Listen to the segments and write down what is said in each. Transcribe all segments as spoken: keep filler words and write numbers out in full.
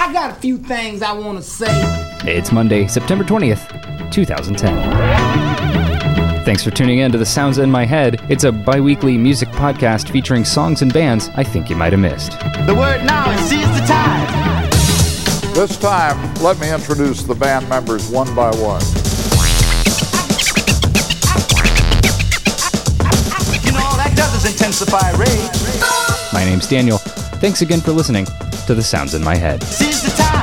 I got a few things I want to say. It's Monday, September twentieth, twenty ten. Thanks for tuning in to The Sounds in My Head. It's a bi-weekly music podcast featuring songs and bands I think you might have missed. The word now is seize the time. This time, let me introduce the band members one by one. You know, all that does is intensify rage. My name's Daniel. Thanks again for listening to The Sounds in My Head. Seize the time.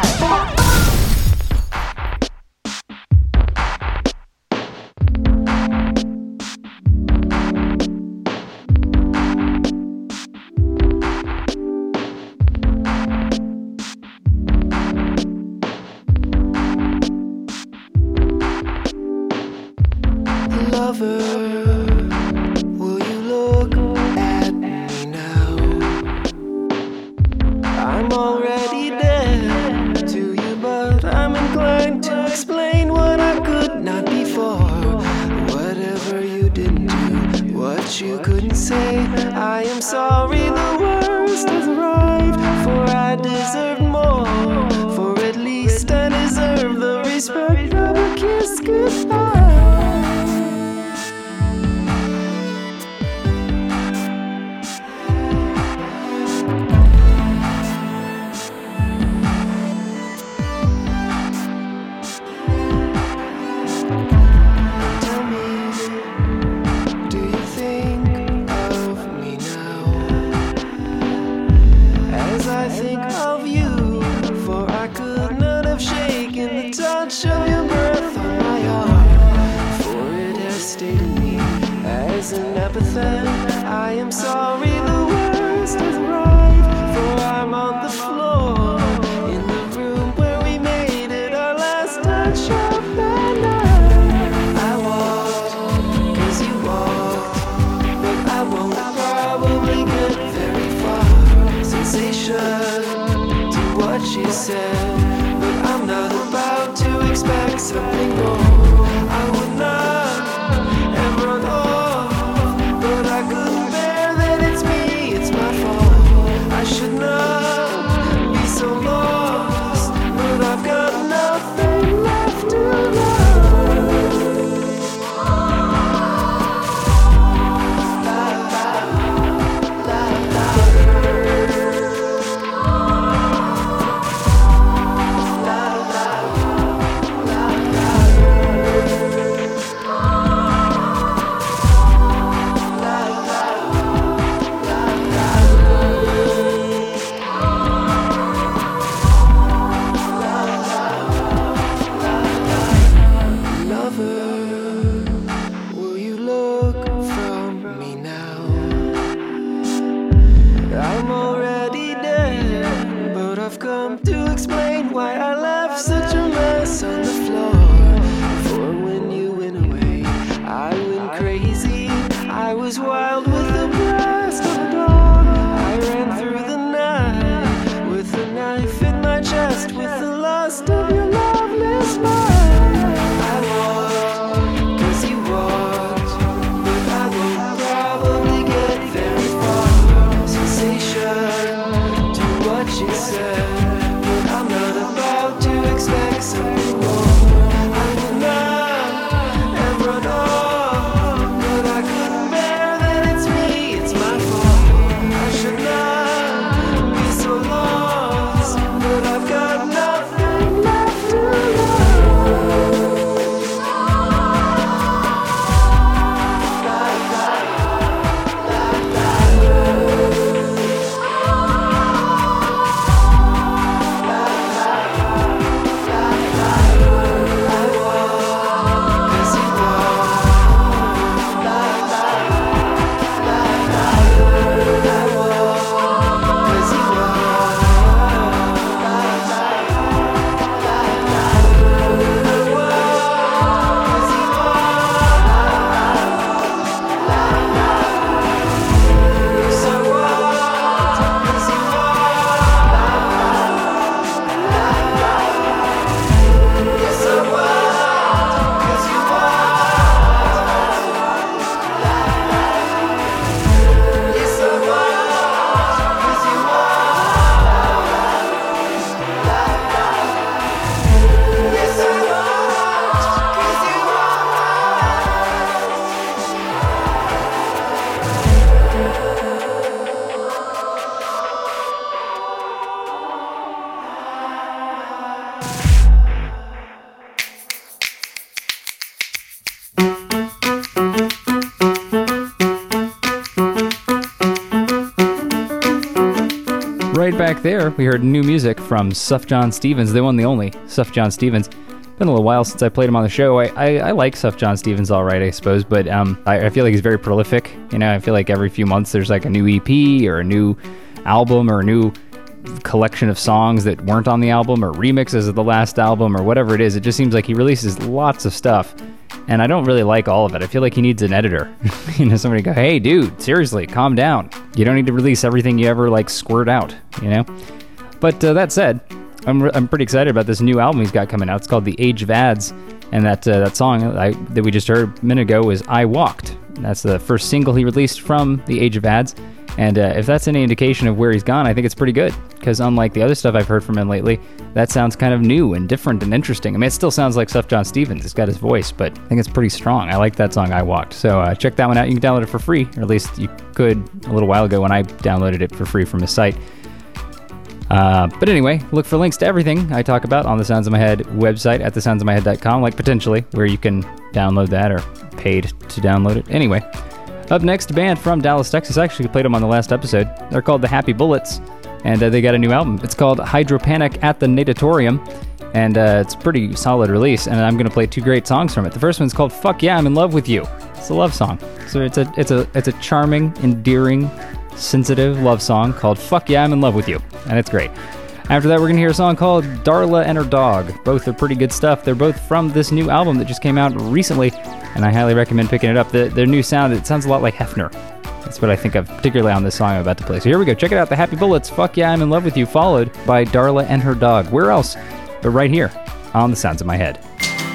Right back there, we heard new music from Sufjan Stevens, the one, the only Sufjan Stevens. Been a little while since I played him on the show. I, I, I like Sufjan Stevens all right, I suppose, but um, I, I feel like he's very prolific. You know, I feel like every few months there's like a new E P or a new album or a new collection of songs that weren't on the album or remixes of the last album or whatever it is. It just seems like he releases lots of stuff, and I don't really like all of it. I feel like he needs an editor. You know, somebody go, hey, dude, seriously, calm down. You don't need to release everything you ever, like, squirt out, you know? But uh, that said, I'm re- I'm pretty excited about this new album he's got coming out. It's called The Age of Ads, and that uh, that song I, that we just heard a minute ago was I Walked. That's the first single he released from The Age of Ads, and uh, if that's any indication of where he's gone, I think it's pretty good, because unlike the other stuff I've heard from him lately, that sounds kind of new and different and interesting. I mean, it still sounds like Sufjan Stevens. It's got his voice, but I think it's pretty strong. I like that song, I Walked. So uh, check that one out. You can download it for free, or at least you could a little while ago when I downloaded it for free from his site. Uh, but anyway, look for links to everything I talk about on the Sounds of My Head website at the sounds of my head dot com, like potentially where you can download that or paid to download it. Anyway, up next, a band from Dallas, Texas. I actually played them on the last episode. They're called The Happy Bullets, and uh, they got a new album. It's called Hydropanic at the Natatorium, and uh, it's a pretty solid release, and I'm going to play two great songs from it. The first one's called Fuck Yeah, I'm in Love with You. It's a love song. So it's a it's a it's a charming, endearing, sensitive love song called Fuck Yeah, I'm in Love with You, and it's great. After that, we're going to hear a song called Darla and Her Dog. Both are pretty good stuff. They're both from this new album that just came out recently, and I highly recommend picking it up. The, their new sound, it sounds a lot like Hefner. That's what I think of, particularly on this song I'm about to play. So here we go. Check it out. The Happy Bullets, Fuck Yeah, I'm in Love with You, followed by Darla and Her Dog. Where else but right here on The Sounds of My Head.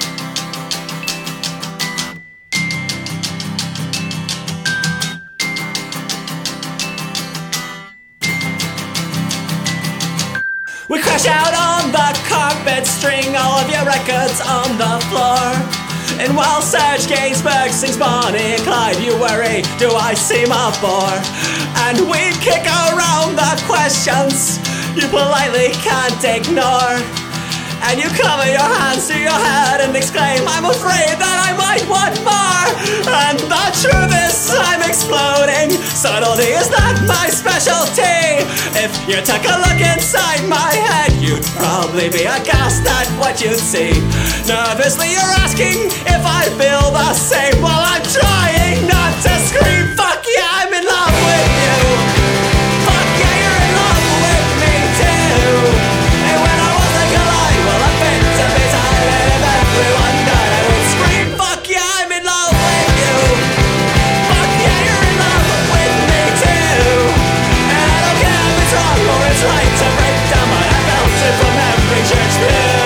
We crash out on the carpet, string all of your records on the floor. And while Serge Gainsbourg sings Bonnie and Clyde, you worry, do I seem a bore? And we kick around the questions you politely can't ignore. And you cover your hands to your head and exclaim, I'm afraid that I might want more. And the truth is I'm exploding. Subtlety is not my specialty. If you took a look inside my head, you'd probably be aghast at what you'd see. Nervously you're asking if I feel the same. While I'm trying not to scream, fuck yeah, I'm in love with you. Fuck yeah, you're in love with me too. And when I was like alive, well I fit to be tired. If everyone died, I would scream, fuck yeah, I'm in love with you. Fuck yeah, you're in love with me too. And I don't care if it's wrong or it's right to break down, but I felt it from every church pew.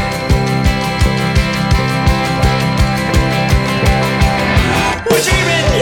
We're dreaming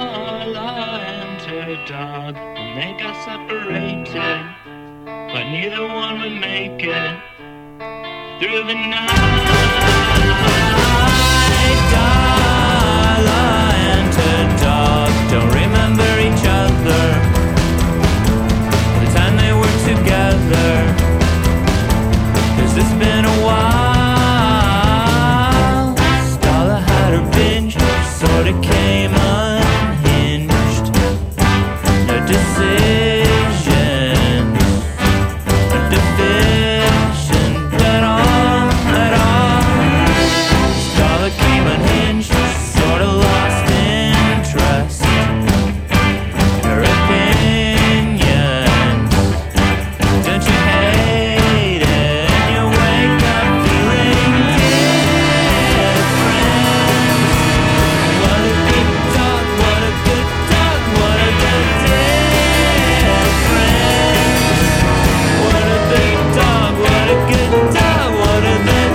Darla and her dog, and they got separated, but neither one would make it through the night. Darla and her dog don't remember each other, the time they were together, 'cause it's been a while. Starla had her binge, sorta came unhinged. No decisions, no deficient at all, at all. Starla came unhinged, sorta lost interest. Her opinions, don't you hate it? And you wake up feeling different. What a good dog, what a good dog, what a good difference. What a big dog, what a good dog, what a good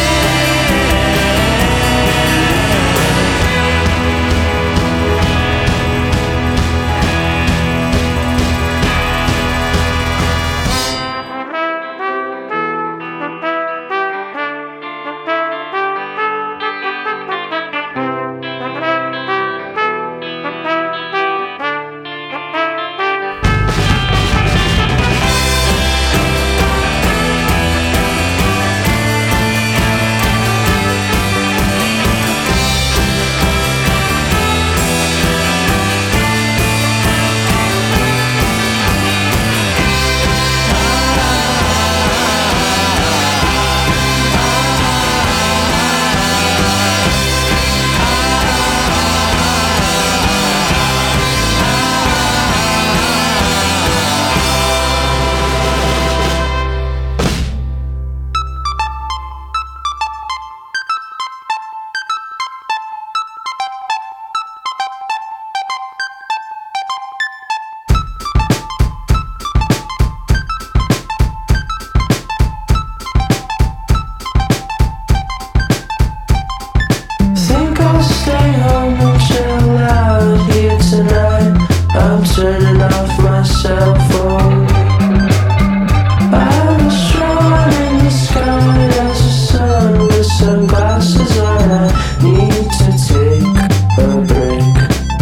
Think I'll stay home and chill out here tonight. I'm turning off my cell phone. I was drawn in the sky as the sun with sunglasses on. I need to take a break.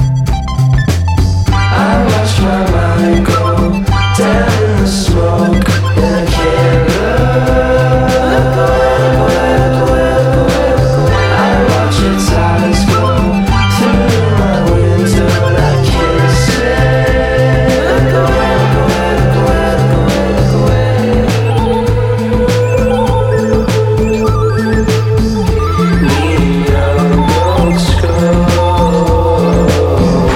I watch my mind go down in the smoke, and I can't look. I watch its eyes go through my window, and I can't say look away, look away, look away, look away. Neon gold scroll.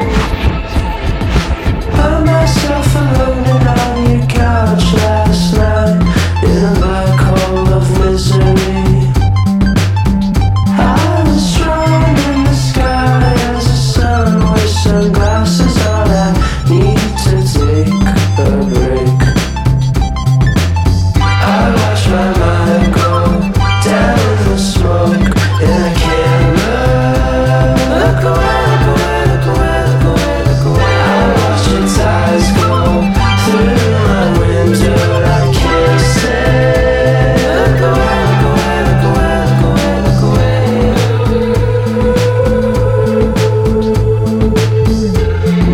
Found myself alone and on your couch last night in a black hole of misery. I was drawn in the sky as the sun with sunglasses on. I need to take a break. I watch my mind go down in the smoke, and I can't look. Look away, look away, look away, look away, look away. I watch its eyes go through my window, and I can't say look away, look away, look away, look away, look away.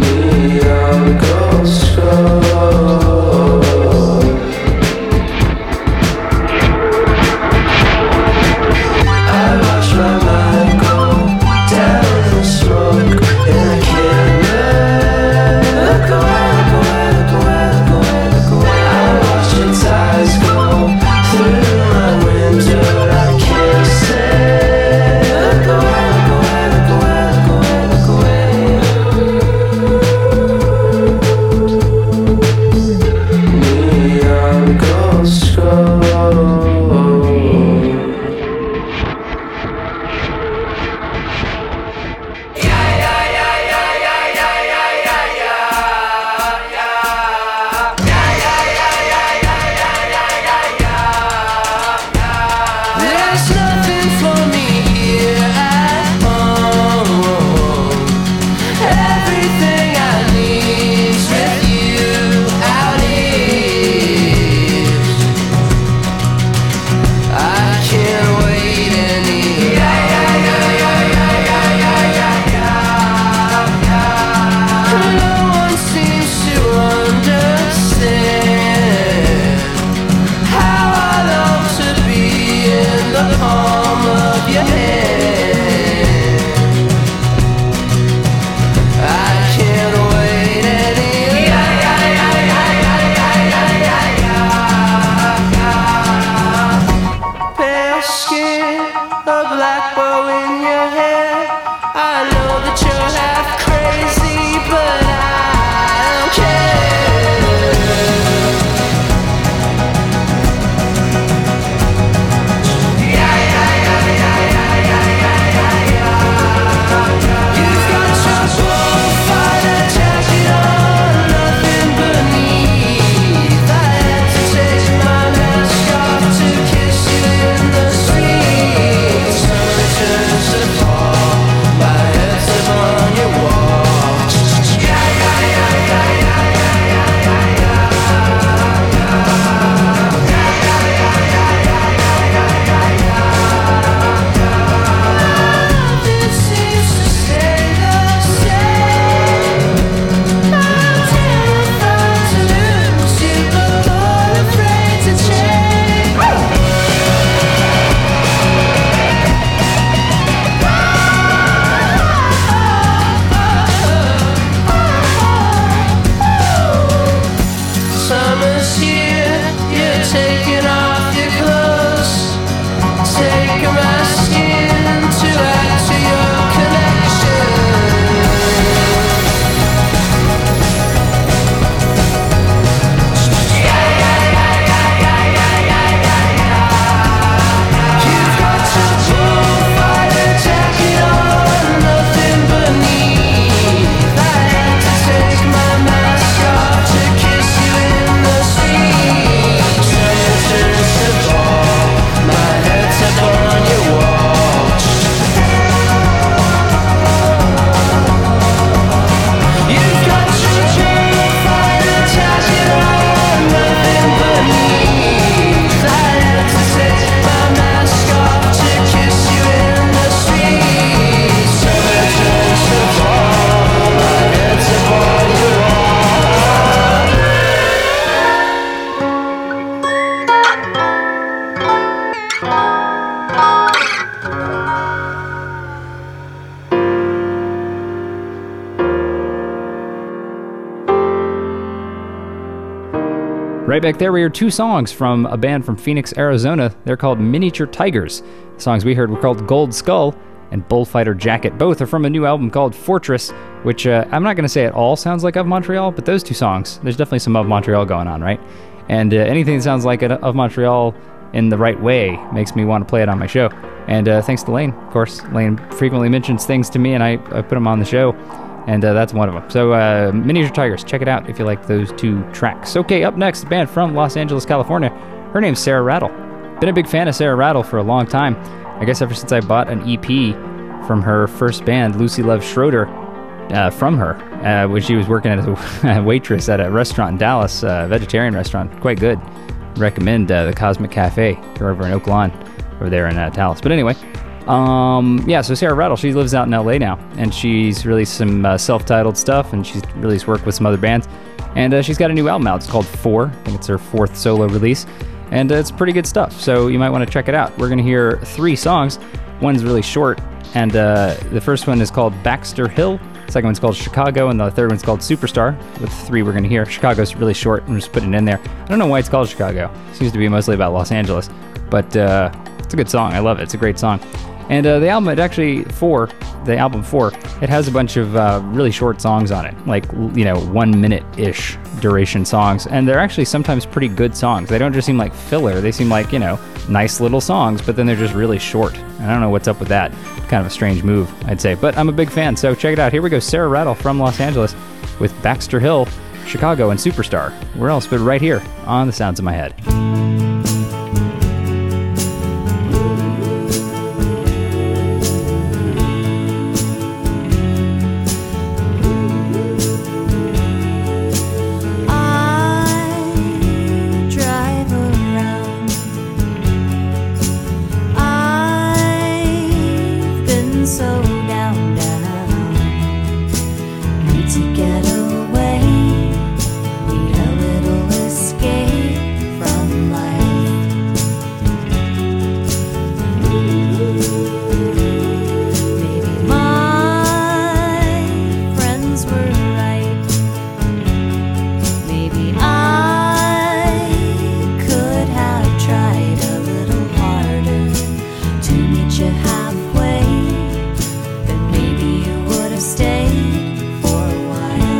Right back there, we heard two songs from a band from Phoenix, Arizona. They're called Miniature Tigers. The songs we heard were called Gold Skull and Bullfighter Jacket. Both are from a new album called Fortress, which uh, I'm not going to say it all sounds like Of Montreal, but those two songs, there's definitely some Of Montreal going on, right? And uh, anything that sounds like Of Montreal in the right way makes me want to play it on my show. And uh, thanks to Lane, of course. Lane frequently mentions things to me, and I, I put them on the show. And uh, that's one of them. So, uh, Miniature Tigers, check it out if you like those two tracks. Okay, up next, a band from Los Angeles, California. Her name's Sarah Rattle. Been a big fan of Sarah Rattle for a long time. I guess ever since I bought an E P from her first band, Lucy Love Schroeder, uh, from her, uh, when she was working as a waitress at a restaurant in Dallas, a vegetarian restaurant. Quite good. Recommend uh, the Cosmic Cafe. They're over in Oak Lawn, over there in uh, Dallas. But anyway. Um, yeah, so Sarah Rattle, she lives out in L A now, and she's released some uh, self-titled stuff, and she's released work with some other bands, and uh, she's got a new album out. It's called Four. I think it's her fourth solo release, and uh, it's pretty good stuff, so you might want to check it out. We're going to hear three songs. One's really short, and uh, the first one is called Baxter Hill, the second one's called Chicago, and the third one's called Superstar. With the three we're going to hear, Chicago's really short. I'm just putting it in there. I don't know why it's called Chicago. It seems to be mostly about Los Angeles, but uh, it's a good song. I love it. It's a great song. And uh, the album, it actually, four, the album four, it has a bunch of uh, really short songs on it, like, you know, one minute-ish duration songs. And they're actually sometimes pretty good songs. They don't just seem like filler. They seem like, you know, nice little songs, but then they're just really short. And I don't know what's up with that. Kind of a strange move, I'd say. But I'm a big fan, so check it out. Here we go, Sarah Rattle from Los Angeles with Baxter Hill, Chicago, and Superstar. Where else but right here on The Sounds of My Head. Halfway, then maybe you would have stayed for a while.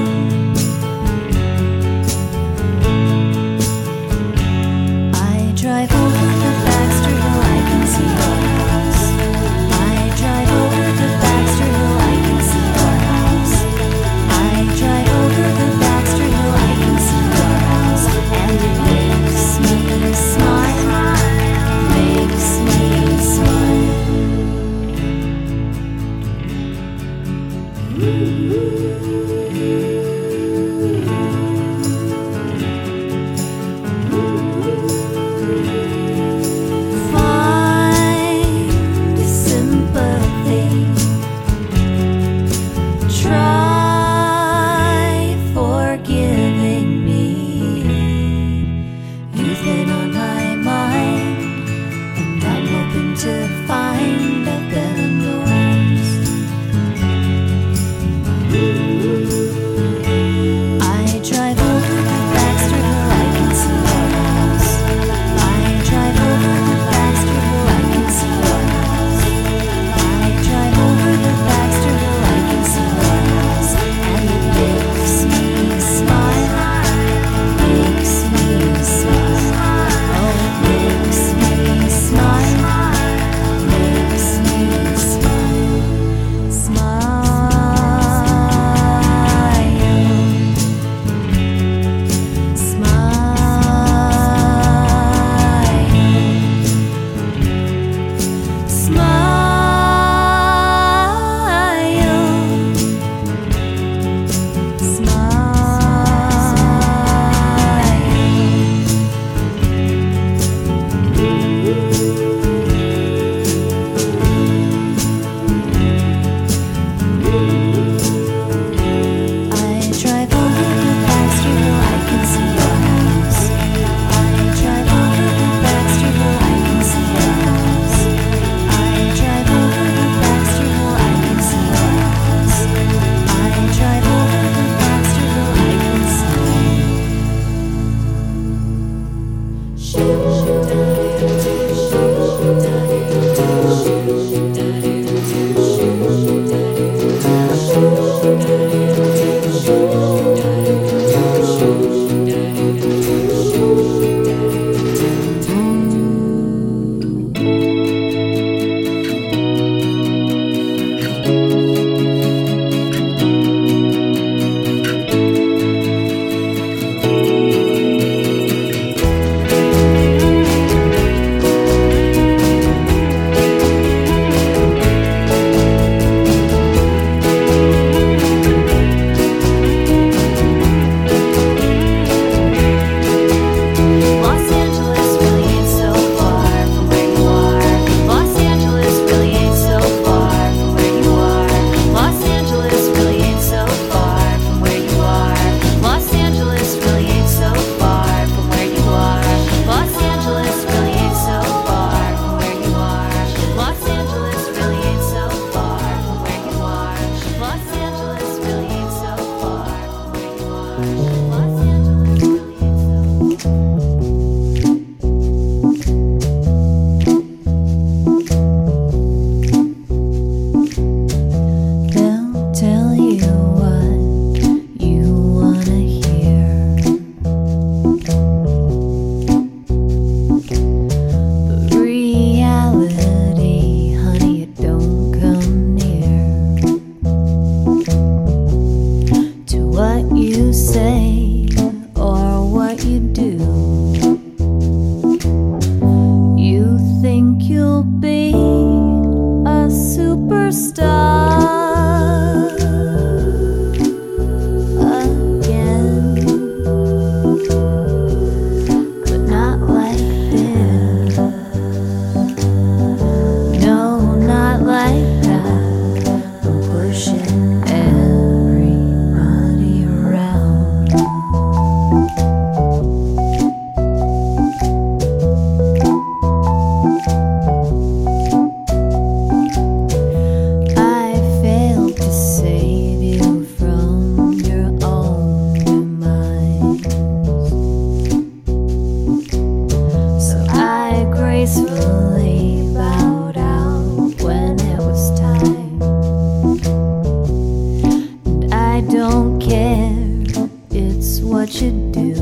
don't care, it's what you do.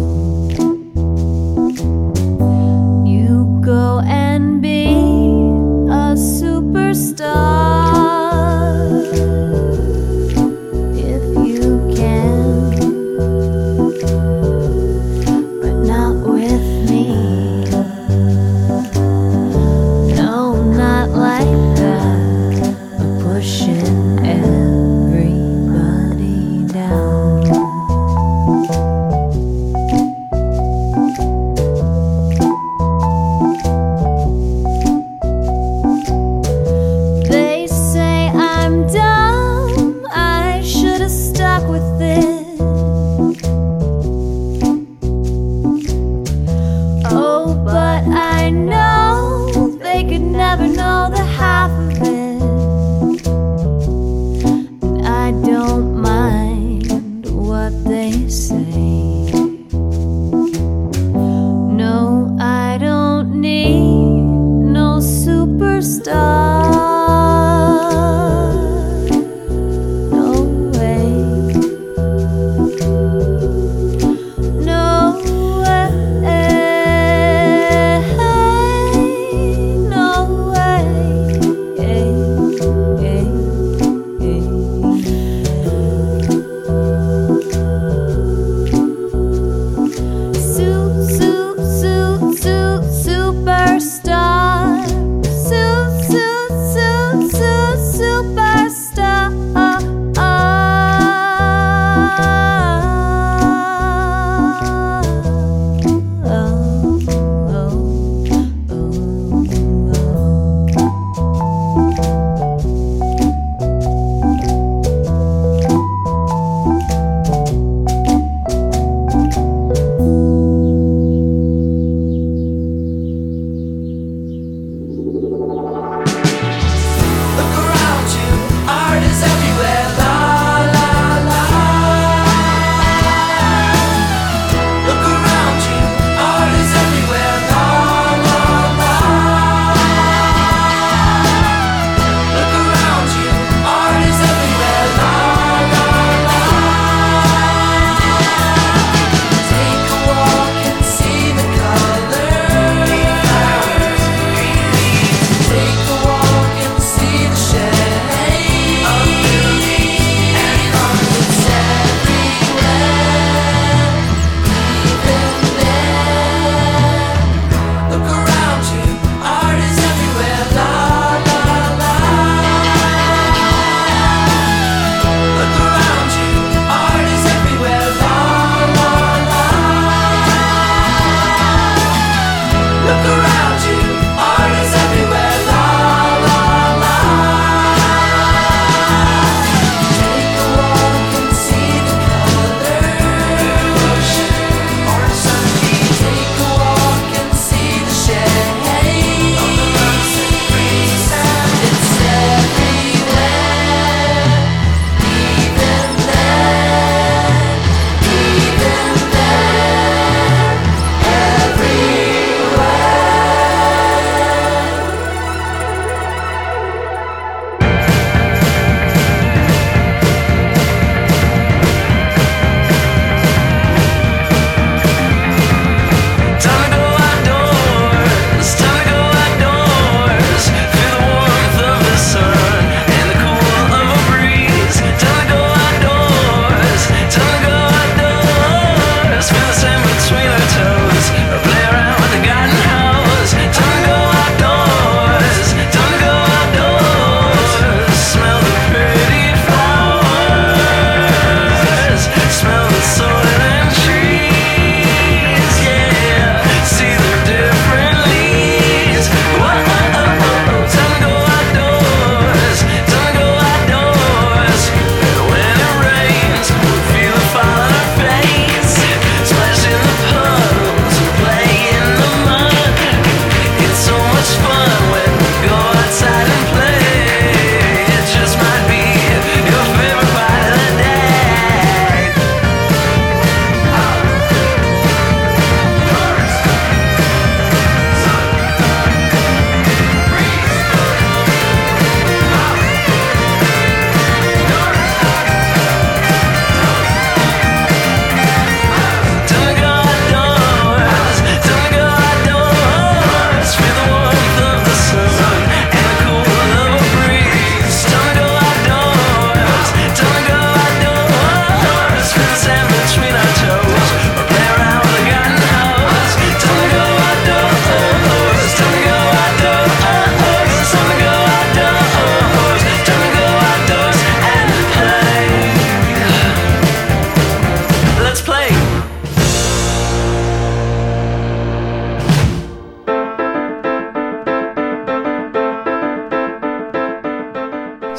You go and be a superstar if you can, but not with me. No, not like that, pushing everybody down.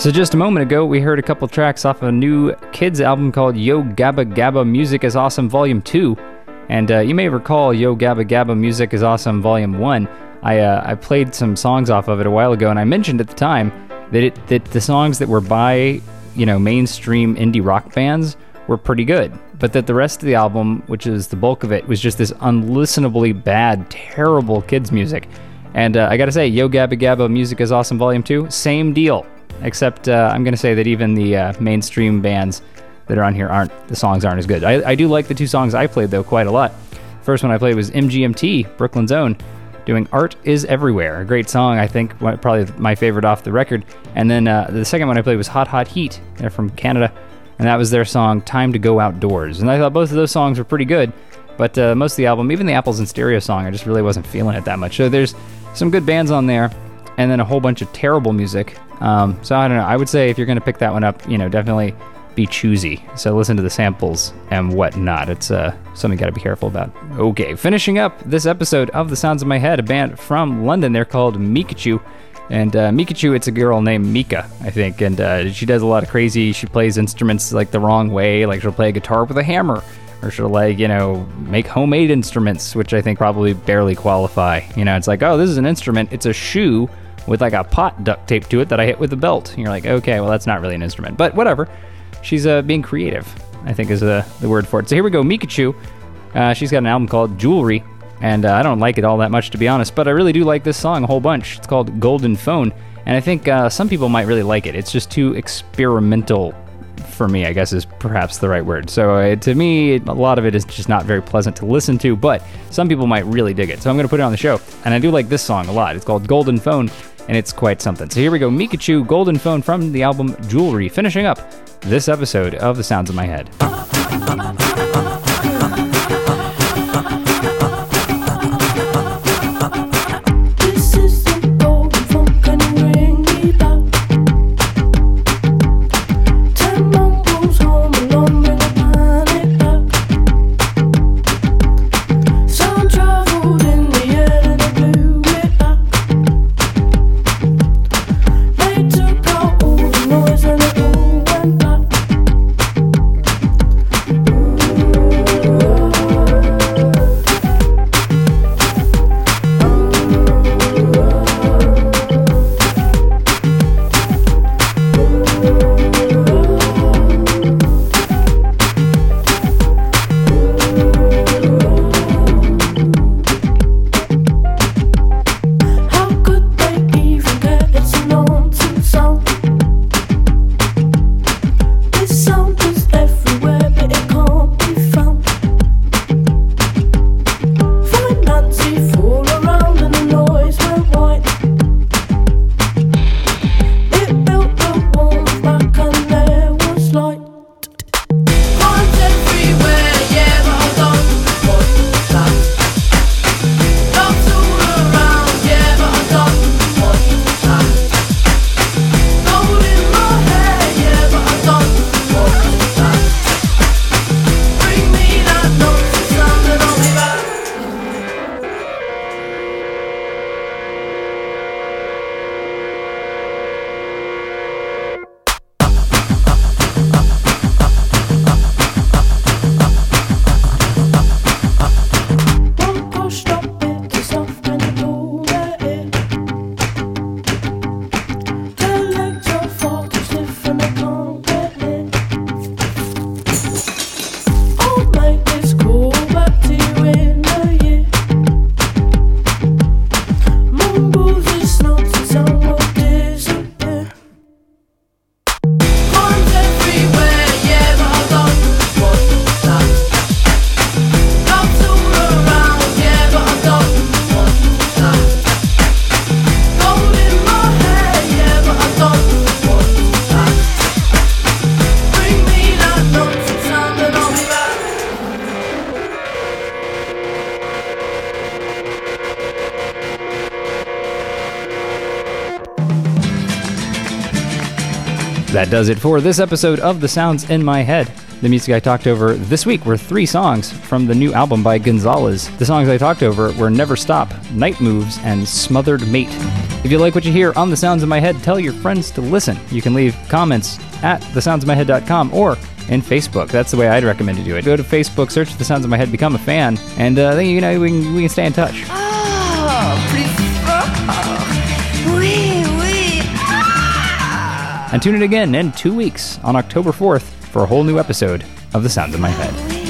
So just a moment ago, we heard a couple tracks off a new kids album called Yo Gabba Gabba Music is Awesome Volume two. And uh, you may recall Yo Gabba Gabba Music is Awesome Volume one. I uh, I played some songs off of it a while ago, and I mentioned at the time that it that the songs that were by, you know, mainstream indie rock bands were pretty good, but that the rest of the album, which is the bulk of it, was just this unlistenably bad, terrible kids music. And uh, I gotta say, Yo Gabba Gabba Music is Awesome Volume two, same deal. Except uh, I'm going to say that even the uh, mainstream bands that are on here aren't, the songs aren't as good. I, I do like the two songs I played, though, quite a lot. First one I played was M G M T, Brooklyn's Own, doing Art is Everywhere. A great song, I think, probably my favorite off the record. And then uh, the second one I played was Hot Hot Heat. They're from Canada, and that was their song Time to Go Outdoors. And I thought both of those songs were pretty good, but uh, most of the album, even the Apples in Stereo song, I just really wasn't feeling it that much. So there's some good bands on there, and then a whole bunch of terrible music. Um, so I don't know. I would say if you're going to pick that one up, you know, definitely be choosy. So listen to the samples and whatnot. It's uh, something you got to be careful about. Okay, finishing up this episode of The Sounds of My Head, a band from London. They're called Mikachu. And uh, Mikachu, it's a girl named Mika, I think. And uh, she does a lot of crazy, she plays instruments like the wrong way. Like she'll play a guitar with a hammer. Or she'll like, you know, make homemade instruments, which I think probably barely qualify. You know, it's like, oh, this is an instrument. It's a shoe with like a pot duct taped to it that I hit with a belt. And you're like, okay, well, that's not really an instrument. But whatever. She's uh, being creative, I think is the, the word for it. So here we go, Mikachu. Uh, she's got an album called Jewelry. And uh, I don't like it all that much, to be honest. But I really do like this song a whole bunch. It's called Golden Phone. And I think uh, some people might really like it. It's just too experimental for me, I guess is perhaps the right word. So uh, to me, a lot of it is just not very pleasant to listen to, but some people might really dig it. So I'm going to put it on the show. And I do like this song a lot. It's called Golden Phone, and it's quite something. So here we go, Mikachu, Golden Phone from the album Jewelry, finishing up this episode of The Sounds of My Head. That does it for this episode of The Sounds in My Head. The music I talked over this week were three songs from the new album by Gonzalez. The songs I talked over were Never Stop, Night Moves, and Smothered Mate. If you like what you hear on The Sounds in My Head, tell your friends to listen. You can leave comments at the sounds in my head dot com or in Facebook. That's the way I'd recommend to do it. Go to Facebook, search The Sounds in My Head, become a fan, and uh, then, you know, we can, we can stay in touch. Oh, prefer. Oui, oui. Ah. And tune in again in two weeks on October fourth for a whole new episode of The Sounds in My Head.